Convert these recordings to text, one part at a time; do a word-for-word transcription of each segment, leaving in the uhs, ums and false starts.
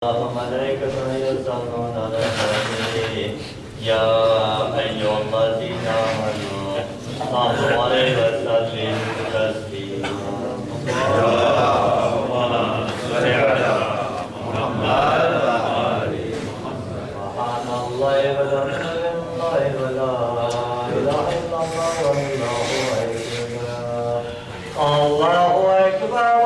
وملائكته يصلون على النبي يا أيها الذين آمنوا صلوا عليه وسلموا تسليما. اللهم صل على محمد وآل محمد. سبحان الله والحمد لله ولا إله إلا الله والله أكبر. الله أكبر.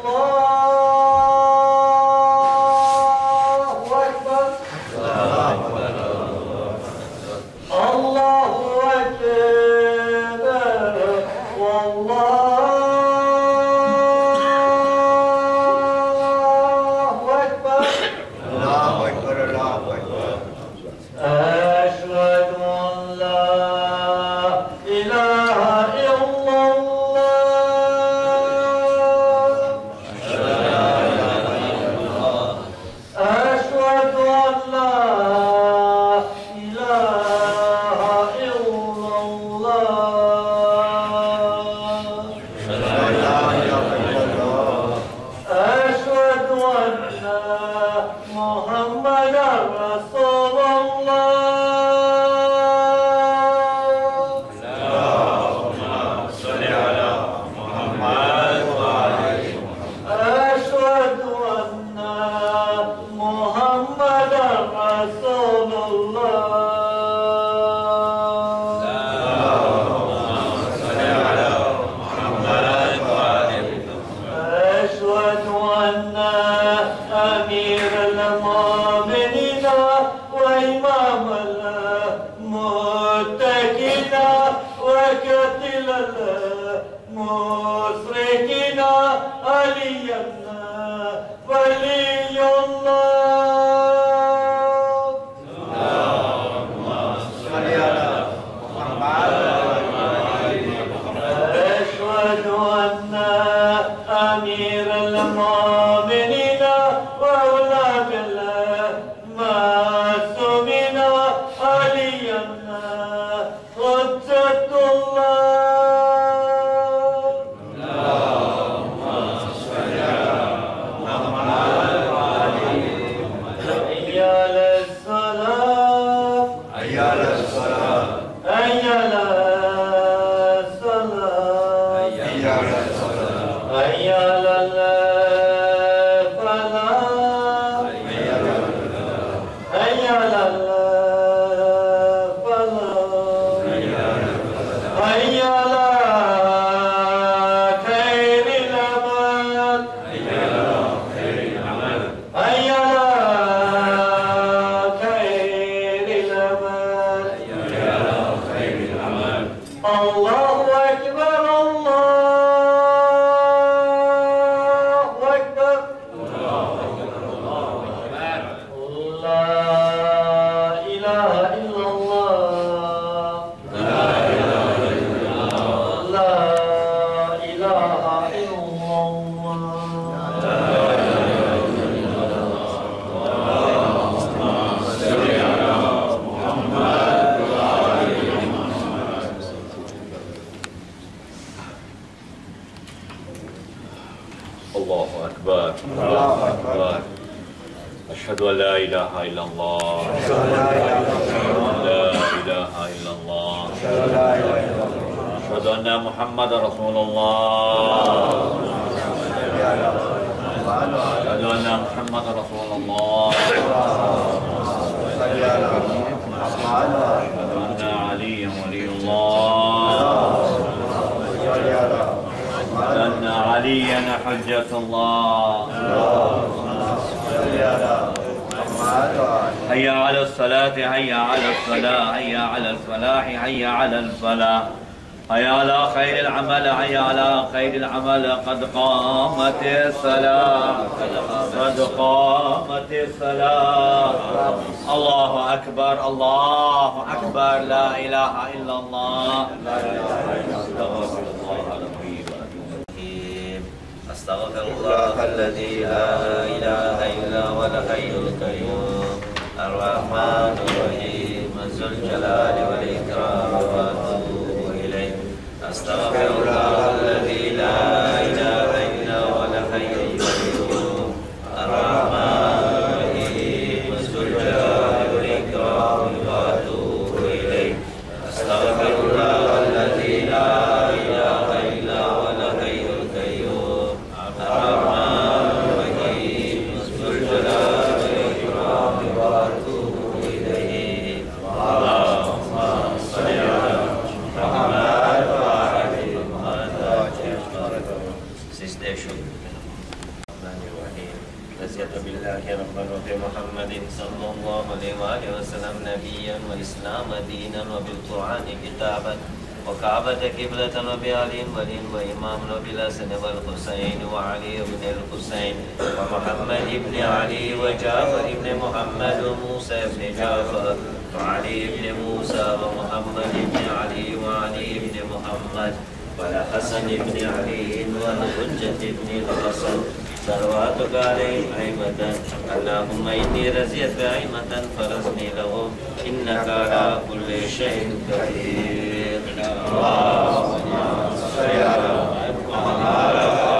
قد قامت الصلاة قد قامت الصلاة. الله أكبر الله أكبر. لا إله إلا الله. أستغفر الله العظيم الحكيم. أستغفر الله الذي لا إله إلا هو الحي القيوم الرحمن الرحيم ذو الجلال والإكرام وأتوب إليه. أستغفر الله الذي لا إله إلا هو الحي القيوم الرحمن محمد صلى الله عليه وآله وسلم نبيا والإسلام دينا وبالقرآن كتابا وكعبة قبلة وبعلي ولي وإمام وبالحسن والحسين وعلي بن الحسين ومحمد بن علي وجعفر بن محمد وموسى بن جعفر وعلي بن موسى ومحمد بن علي وعلي بن محمد والحسن بن علي والحجة بن الحسن صلواتك عليهم أئمة اللهم إني رزيت أئمة فرزني لهم إنك على كل شيء قدير. اللهم صل على محمد.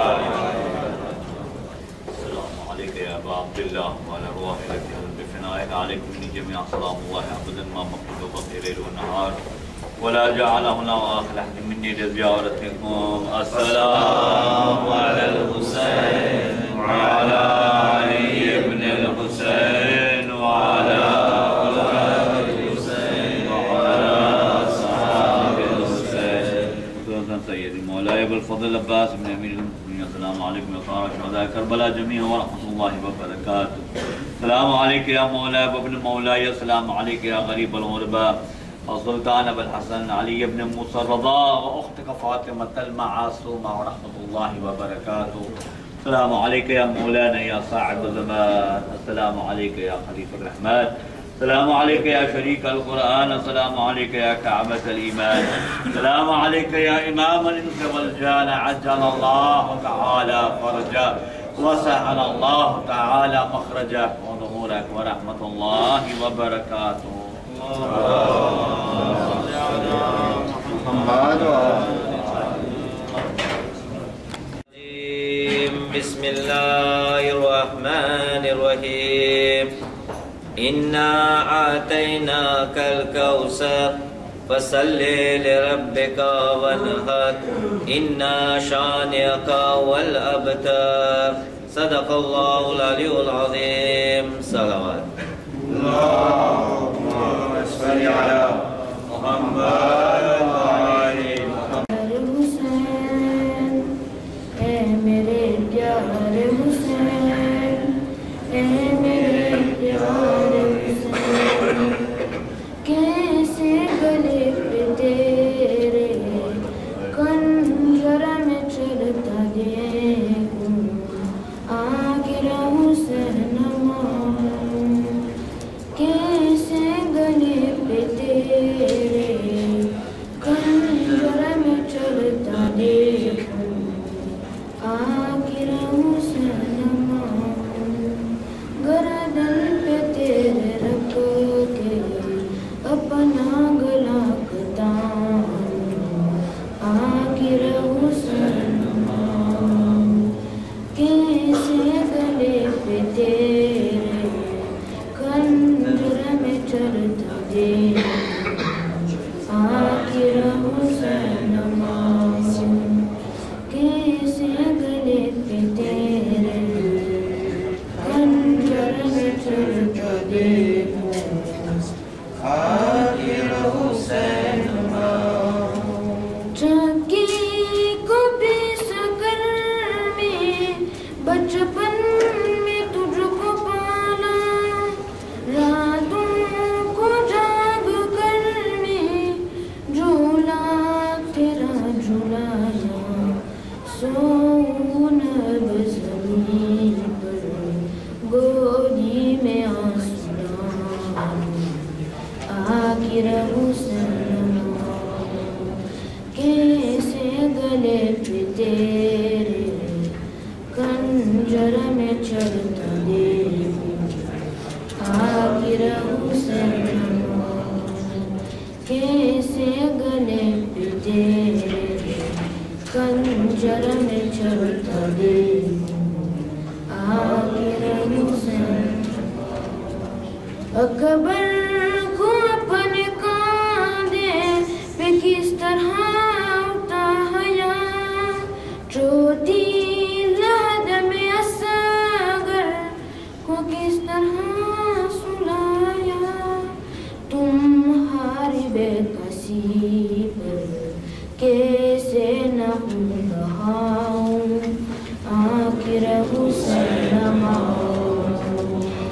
السلام عليك يا أبا عبد الله وعلى أرواح لك بفنائك عليكم من جميع سلام الله أبدا ما مقبل وبقي الليل والنهار ولا جعله لا آخر أحد مني لزيارتكم. السلام على الحسين وعلى علي بن الحسين وعلى أولاد الحسين وعلى أصحاب الحسين. سيدي مولاي أبو الفضل العباس بن أمير المؤمنين السلام عليكم يا طاهر شهداء كربلاء جميعا ورحمة الله وبركاته. السلام عليك يا مولاي وابن مولاي. السلام عليك يا غريب الغرباء السلطان ابو الحسن علي بن موسى الرضا واختك فاطمه المعصومه ورحمه الله وبركاته. السلام عليك يا مولانا يا صاحب الزمان. السلام عليك يا خليفه الرحمن. السلام عليك يا شريك القرآن. السلام عليك يا كعبة الإيمان. السلام عليك يا إمام الإنس والجان. عجل الله تعالى فرجك وسهل الله تعالى مخرجك وظهورك ورحمة الله وبركاته. بسم الله الرحمن الرحيم. إنا آتيناك الكوثر فصل لربك وانحر إن شانئك والأبتر. صدق الله العلي العظيم. صلوات اللهم صل على محمد وعلى محمد. حسین اے میرے پیارے حسین، اے میرے پیارے حسین، کیسے گلے پہ تیرے کنجر میں چلتا دیکھوں آخر حسین مانوں، کیسے گلے پہ تیرے کنجر میں چلتا دیکھوں آخر حسین مانوں، گردن پہ تیرے رکھ کے اپنا گلا کتاؤں آخر حسین مانوں، کیسے گلے پہ تیرے کنجر میں چلتا دیکھوں آخر حسین مانوں، کیسے گلے پہ تیرے کنجر میں چلتا دیکھوں آخر حسین مانوں۔ چکی کو پیس کر میں بچپن میں تجھ کو پالا، راتوں کو جاگ کر میں جھولا تیرا جھولایا، سون اب زمین پر گودی میں آنسو ڈالوں آخر حسین مانوں، کیسے گلے پہ تیرے کنجر میں چلتا دیکھوں آخر حسین مانوں، کیسے گلے پہ تیرے کنجر میں چلتا دیکھوں آخر حسین۔ اکبر کو اپنے کاندھے پہ کس طرح اٹھا حیا، چوتھی لحد میں اصغر کو کس طرح سلایا، تمہاری بے کسی پر کیسے نہ بہاؤں آخر حسین مانوں،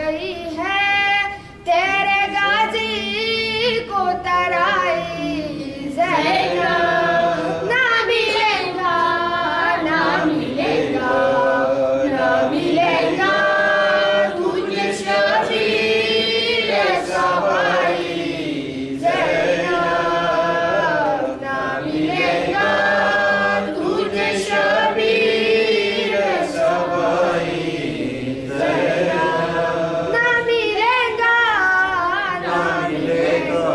गई है तेरे गाजी को तराई ज़ैनब। ना मिलेगा ना मिलेगा ना मिलेगा तुझे शबीर सवाई ज़ैनब। ना मिलेगा तुझे शबीर सवाई ज़ैनब। ना मिलेगा ना मिलेगा।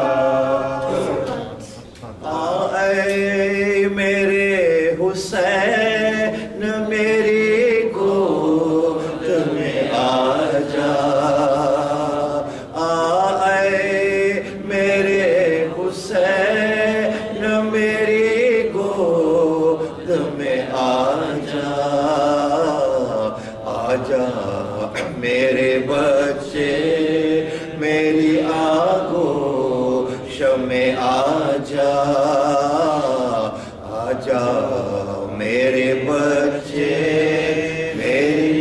आए मेरे हुसैन मेरी गोद में आजा। आए मेरे हुसैन मेरी गोद में आजा। आजा मेरे बच्चे मेरी आगोश में आजा। आजा मेरे बच्चे मेरी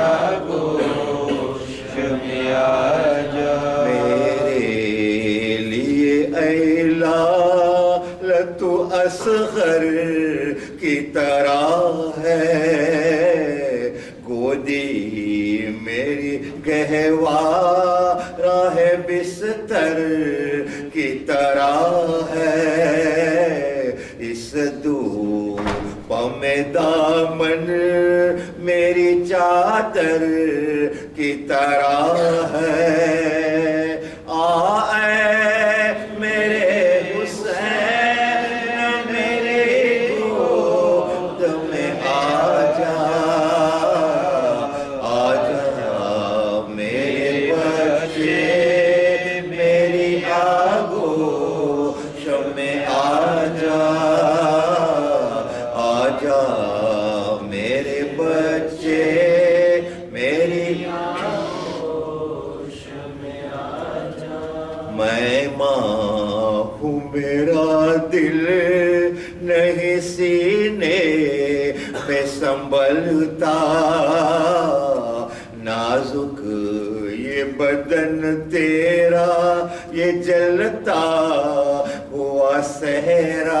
आगोश में आजा। मेरे लिए ऐला लतु असगर की तरह है। गोदी मेरी गहवारा है बिस्तर की तरह है। इस धूप में दामन मेरी चादर की तरह है। आए मेरे हुसैन मेरे गोद में आजा। आजा मेरे बच्चे मेरी आगोश में आजा। आजा मेरे बच्चे मेरी आगोश में आजा। मैं माँ हूँ मेरा दिल नहीं सीने पे संभलता। नाजुक ये बदन तेरा ये जलता हुआ सहरा।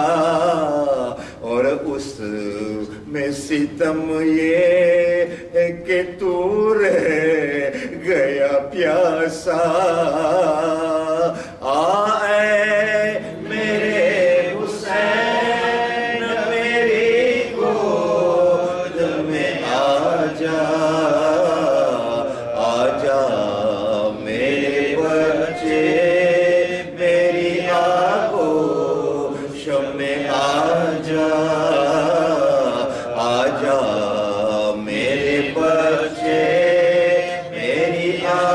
और उस में सितम ये है कि तू रह गया प्यासा। आए मेरे हुसैन मेरी गोद में आजा। आजा मेरे बच्चे मेरी आगोश में आजा। आजा मेरे बच्चे मेरी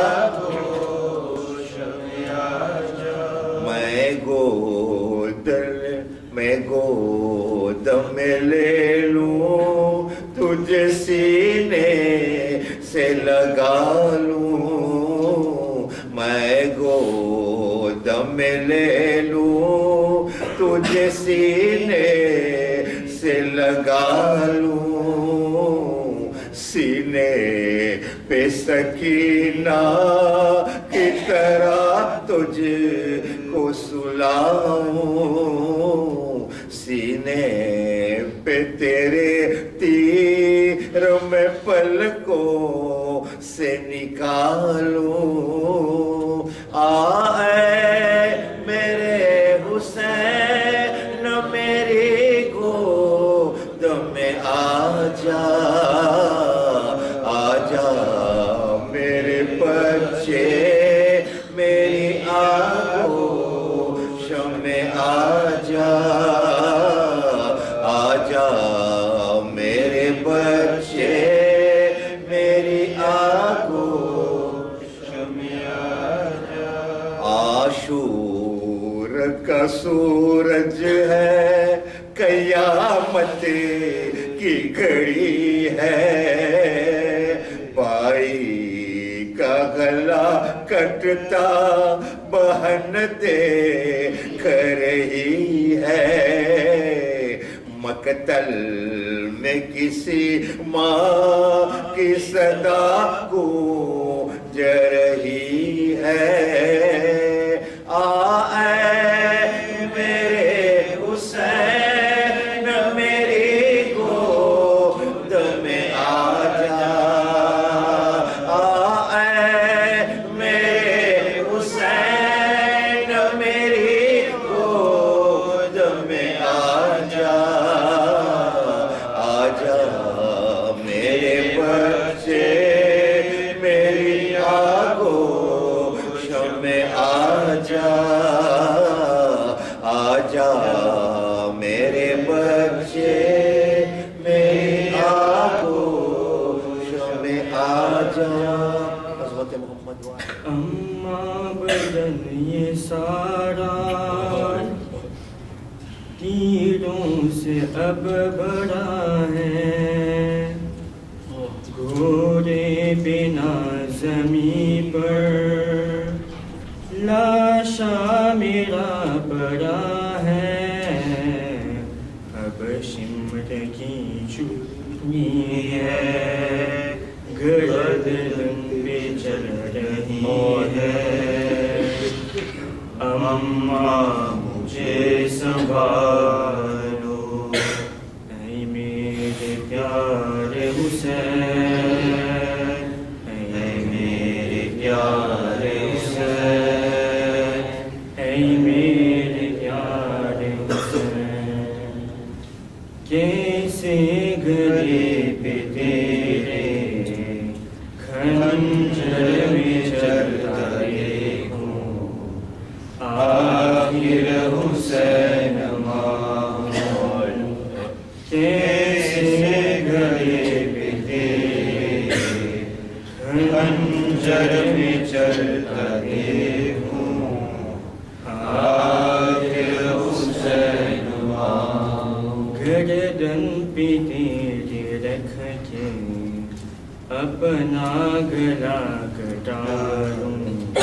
आगोश में आजा। मैं गोद मैं गोद में ले लूं तुझे सीने से लगा लूं। मैं गोद में ले लूं तुझे सीने से लगा लूं। सीने पे सकीना की तरह तुझको सुलाऊं। सीने पे तेरे तीर में पलकों से निकालूं। आए मेरे हुसैन मेरी गोद में आजा। आजा मेरे बच्चे मेरी आगोश में आजा। आजा मेरे बच्चे मेरी आगोश में आजा। आशूर का सूरज है कयामत की घड़ी है। भाई का गला कटता बहन देख रही है। मकतल में किसी माँ की सदा गूंज میرے حسین میری گود میں آجا آجا میرے بچے میری آگوش میں آجا آجا میرے بچے میری آگوش میں آجا حضرت محمد اماں بدن یہ سارا تیروں سے اب بڑا ہے گھوڑے بنا زمین پر لاشا میرا پڑا ہے اب شمر کی چوٹنی ہے گردن پہ چل رہی ہے اماں مجھے سنبھالو اے میرے پیارے حسین اے میرے پیارے حسین اے میرے پیارے حسین کیسے گلے پہ تیرے خنجر میں چلتا دیکھوں آخر حسین ماحول کیسے گلے پہ تیرے خنجر میں چلتا دیکھوں آخر حسین ماحول گردن پہ تیرے رکھ کے اپنا گلا کٹاروں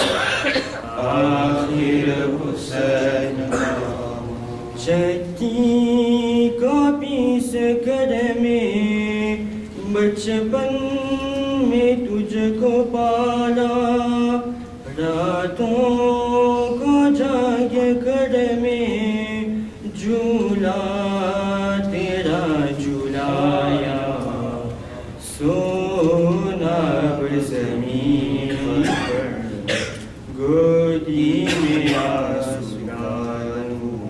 آخر حسین چکی کو پیس کر میں بچپن میں تجھ کو پالا راتوں کو جاگ کر میں جھولا تیرا جھولایا سونا پر زمین پر گودی میں آنسو ڈالوں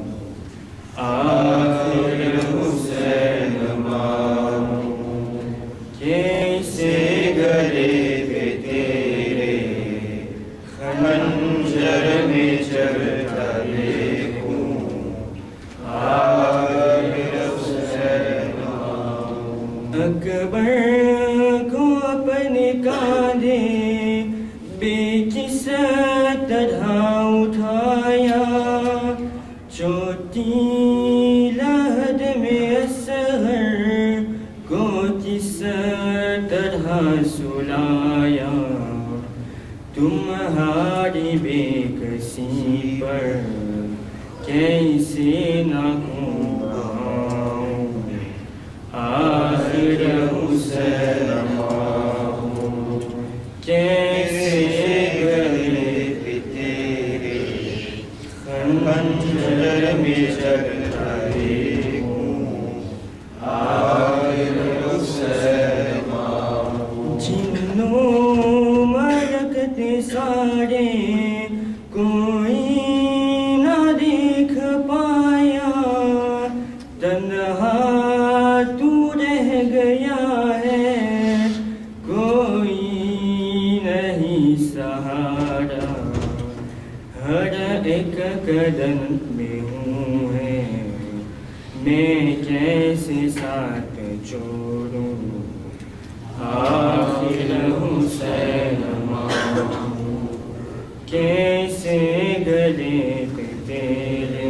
آخر حسین ماں کیسے گلے پہ تیرے خنجر میں چلتا دیکھوں آخر حسین ماں اکبر کو اپنے کاندھے بے کس طرح اٹھایا چوٹی لہد میں اصغر کو کس طرح سلایا تمہاری بے کسی پر کیسے نہ گھوماؤں آخر حسین ماحول کیسے گلے پہ تیرے خنجر میں چلتا دیکھوں آخر حسین ماحول جنوں ملکتے سارے کوئی نہ دیکھ پایا تنہا تو رہ گیا ہے کوئی نہیں سہارا ہر ایک قدم میں ہوں ہے میں کیسے ساتھ چھوڑوں آخر حسین ماں کیسے گلے پہ تیرے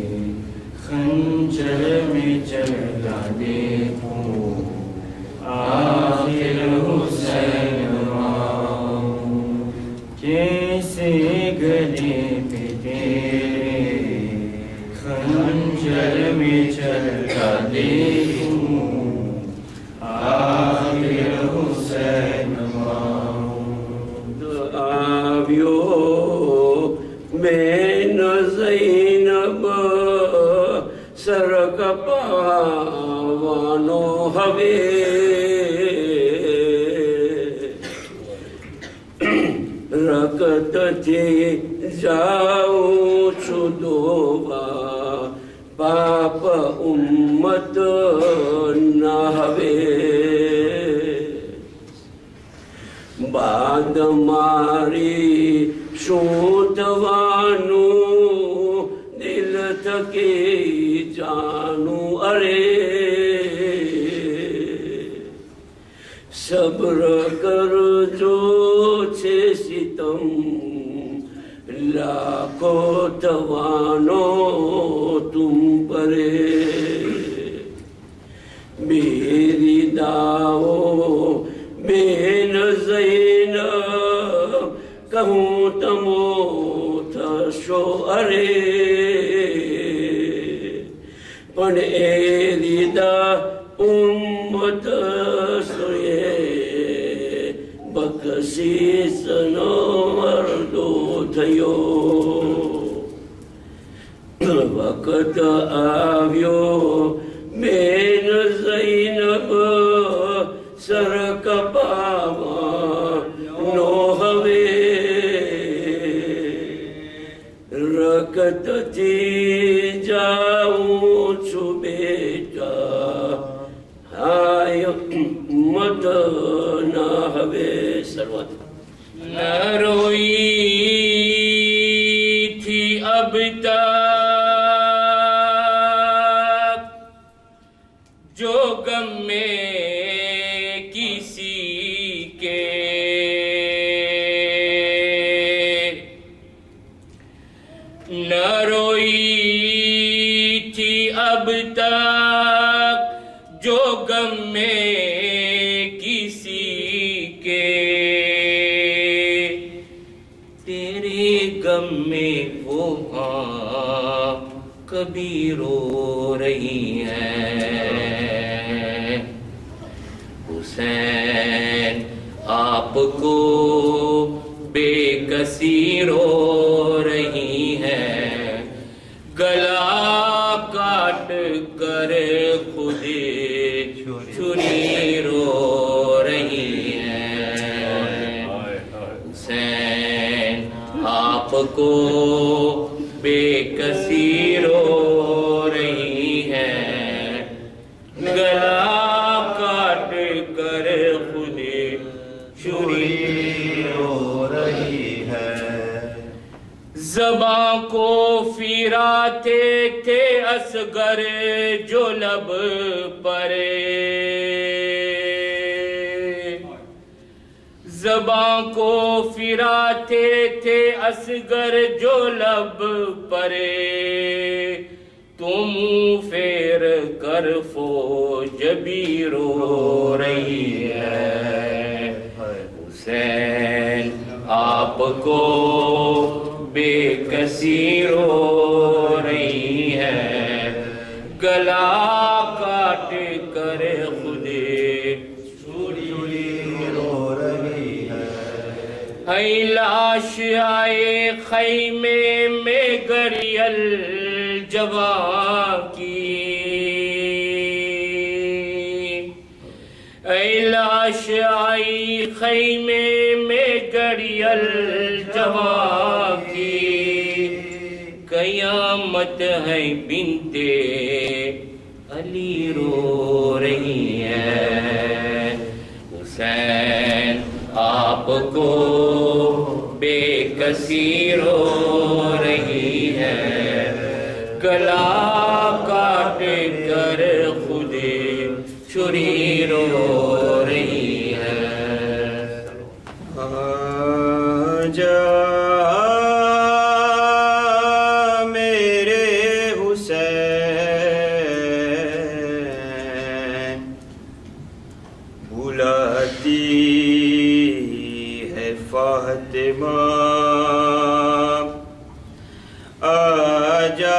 خنجر میں چلتا دیکھوں آخر حسین ماں کیسے گلے پہ تیرے خنجر میں چلتا دیکھوں آخر حسین ماں آویو میں نہ زینب سر کپاوانو ہوے برکت تھی جاؤں چودوا پاپ امت نہوے بعد ماری شوتوانو دل تھکی جانو ارے صبر کر جو چھے ستم لاکھوں توانو تم پرے میری داؤ بین زینب کہوں تمو تھا شو ارے پن ایری دا امت سوئے بکسی سنو مردو تھیو وقت آویو بین زینب سر کپاما نوہوے رکت تھی جاؤں چھو بیٹا ہائے مت نہ ہوے سروت نہ روئی تھی اب تک جو غم میں کسی کے نہ روئی تھی اب تک جو غم میں کسی کے تیرے غم میں وہ ہاں کبھی رو رہی ہے حسین آپ کو بے کسی رو رہی ہے گلا کاٹ کر خود چھری رو رہی ہے حسین آپ کو بے کسی رو رہی ہے گلا کاٹ کر خود چھری رو رہی ہے زباں کو پھراتے تھے اصغر جو لب پرے زباں کو پھراتے تھے اصغر جو لب پرے تم پھیر کر فوج بھی رو رہی ہے حسین آپ کو بے کسی رو رہی ہے گلا کاٹ کر خود رو رہی ہے اے لاش آئے خیمے میں گریل جوان کی اے لاش آئی خیمے میں گریل جوان کی قیامت ہے بنت علی رو رہی ہے حسین آپ کو بے کسی رو رہی ہے گلا کاٹ کر خود چھری رو رہی ہے آجا میرے حسین بلاتی ہے فاطمہ آجا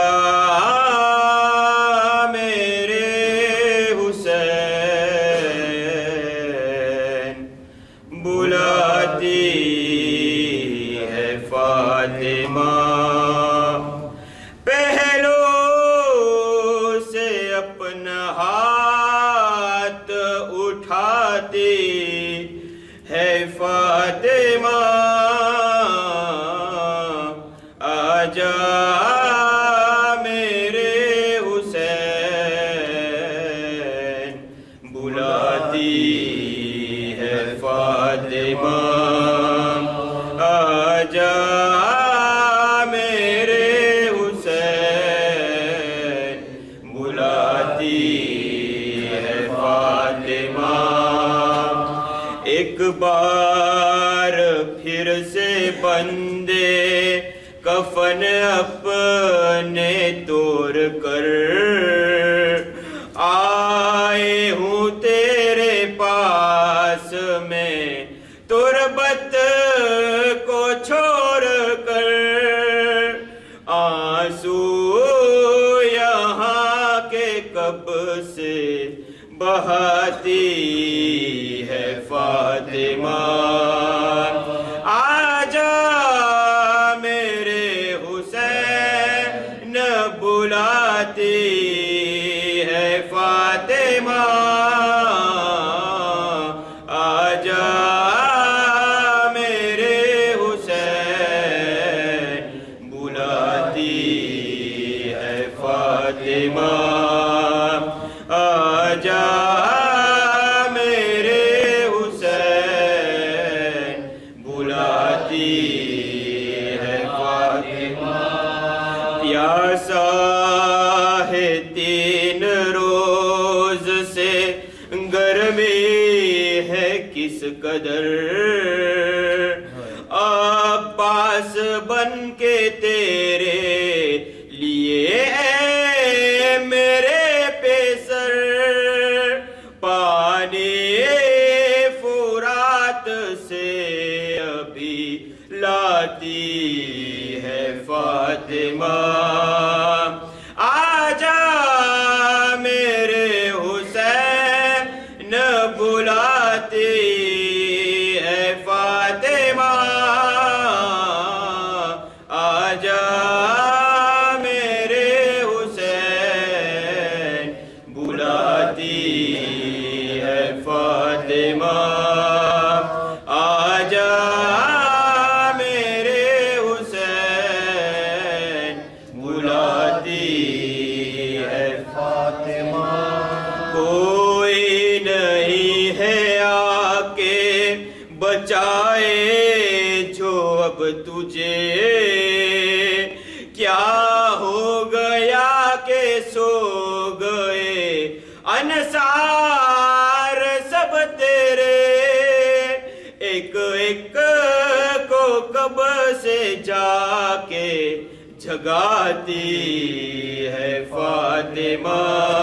پہلو سے اپنا ہاتھ اٹھاتی ہے فاطمہ آجا میرے حسین بلاتی ہے فاطمہ ایک بار پھر سے بندے کفن اپنے توڑ کر آئے ہوں تیرے پاس میں تربت کو چھوڑ کر آنسو یہاں کے کب سے بہاتی ہے فاطمہ آجا میرے حسین بلاتی ہے فاطمہ آجا میرے حسین بلاتی ہے فاطمہ آجا میرے حسین بلاتی ہے فاطمہ پیاسا ہے تین روز سے گرمی ہے کس قدر عباس بن کے تیرے لیے اے میرے پیسر پانی فرات سے ابھی لاتی ہے فاطمہ آجا میرے حسین بلاتی ہے فاطمہ آجا میرے حسین بلاتی ہے فاطمہ آجا میرے حسین بلاتی ہے فاطمہ کوئی نہیں ہے آکے بچائے جو اب تجھے کیا ہو گیا کہ سو گئے انصار سب تیرے ایک ایک کو کب سے جا کے جگاتی ہے فاطمہ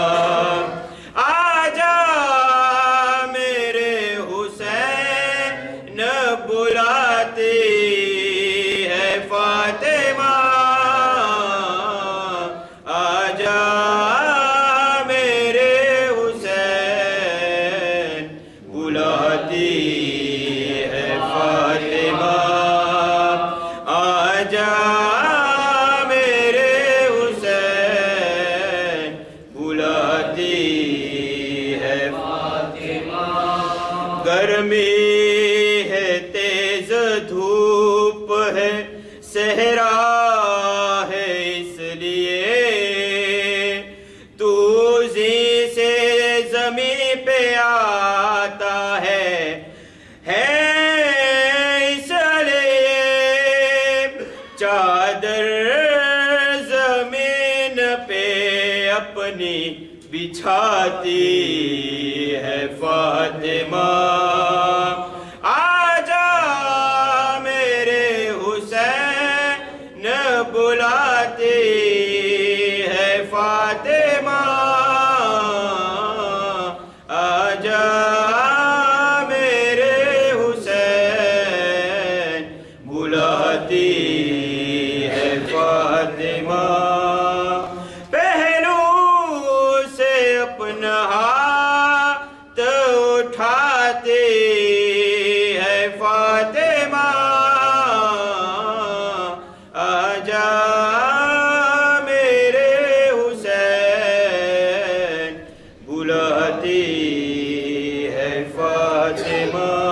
آجا میرے حسین بلاتی ہے فاطمہ آجا میرے حسین بلاتی ہے فاطمہ آجا میرے حسین بلاتی ہے فاطمہ گرمی ہے تیز دھوپ ہے صحرا ہے اس لیے تو زی سے زمین پہ آتا ہے ہے اس لیے چادر زمین پہ اپنی بچھاتی ہے فاطمہ آجا میرے حسین بلاتی ہے فاطمہ آجا میرے حسین بلاتی ہے فاطمہ پہلو سے اپنا ہاتھ اٹھاتی ہے فاطمہ آجا میرے حسین بلاتی ہے فاطمہ